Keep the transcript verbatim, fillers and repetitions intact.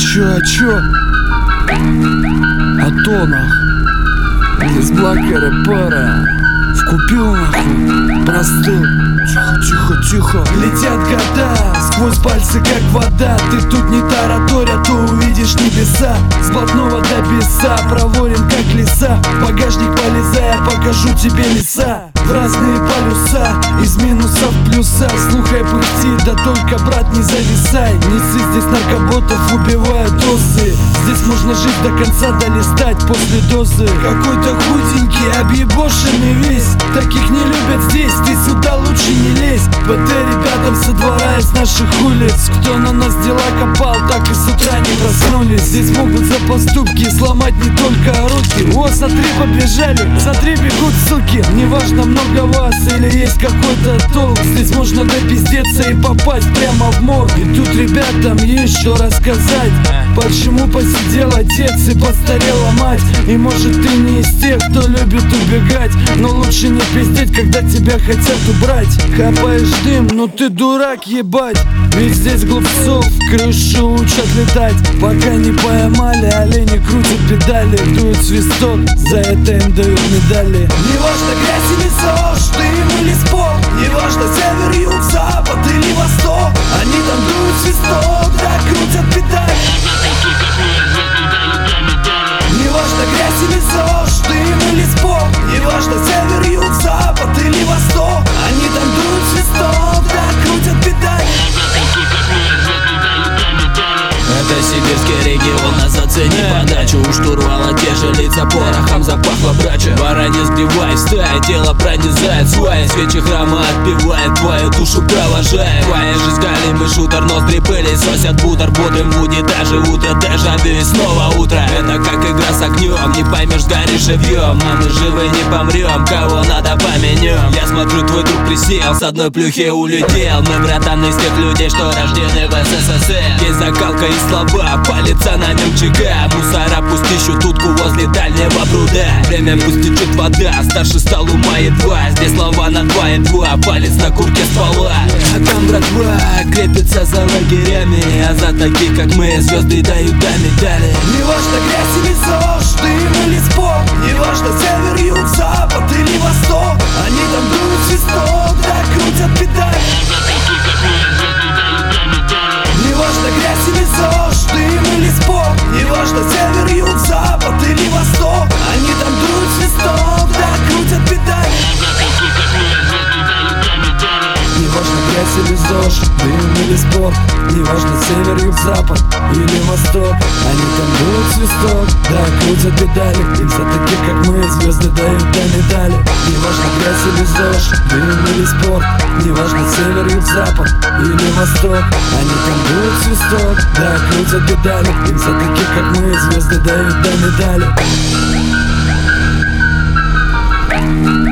чё, а чё? А то нахуй из блока рэпера вкупил нахуй, простыл. Тихо, тихо, тихо. Летят года сквозь пальцы, как вода. Ты тут не тараторя, то увидишь небеса. С блатного до беса, проворен как леса. В багажник полезай, я покажу тебе леса. В разные полюса, из минусов в плюса. Слухай, пыхти, да только, брат, не зависай. Несы, здесь наркоботов убивают дозы. Здесь можно жить до конца, долистать после дозы. Какой-то худенький, объебошенный весь. Таких не любят здесь, ты сюда лучше не лезь. ПТ ребятам со двора из наших улиц. Кто на нас дела копал, так и с утра не проснулись. Здесь могут за поступки сломать не только руки. О, смотри, побежали, смотри, бегут суки. Неважно, много вас или есть какой-то толк. Здесь можно допиздеться и попасть прямо в морг. И тут ребятам есть что рассказать. Почему посидел отец и постарела мать. И может ты не из тех, кто любит убегать, но лучше не пиздеть, когда тебя хотят убрать. Хапаешь дым, ну ты дурак, ебать. Ведь здесь глупцов крышу учат летать. Пока не поймали, олени крутят педали. Дует свисток, за это им дают медали. Неважно, грязь или ЗОЖ, дым или спор. Неважно, север, юг, запад или восток. Они там дуют свисток, да крутят педали. Неважно, грязь или ЗОЖ, дым или спор. Неважно, север, юг, запад или восток. Они там дуют свисток, да крутят педали. Это сибирский регион, на зацене подачу. У штурвала те же лица, порохом запахло брача. Баране сбивай, стая, тело пронизает сваи. Свечи храма отпевает, твою душу провожает. Твоя жизнь галимый шутер, ноздри пыли сосят бутер. Бодрым будет даже утро, дежавю и снова утро. Это как игра с огнем, не поймешь, сгоришь живьем. Но мы живы не помрем, кого надо поменем. Я смотрю, твой друг присел, с одной плюхи улетел. Мы, братан, из тех людей, что рождены в СССР. Есть закалка и слова, палится на нем ЧК. Мусора пусть ищут утку возле дальнего пруда. Время пусть течет вода, старше стал ума едва. Здесь слова на два и два, палец на куртке ствола. А там братва крепится за лагерями. А за таких, как мы, звезды дают до медали. Неважно, грязь или ЗОЖ, дым или спор. Неважно, север, юг, запад или восток. Они там дуют свисток, да крутят педали. Неважно, грязь или ЗОЖ, дым или спор. Неважно, север, юг, запад или восток. Они там дуют свисток, да крутят педали. Неважно, грязь или ЗОЖ, дым или спор. Неважно, север, юг, запад или восток. Они там дуют свисток, да крутят педали. Им за таких, как мы, звезды дают до медали. Неважно, грязь или ЗОЖ, дым или спор. Неважно, север, юг, запад или восток. Они там дуют свисток, да крутят педали. Им за таких, как мы, звезды дают до медали.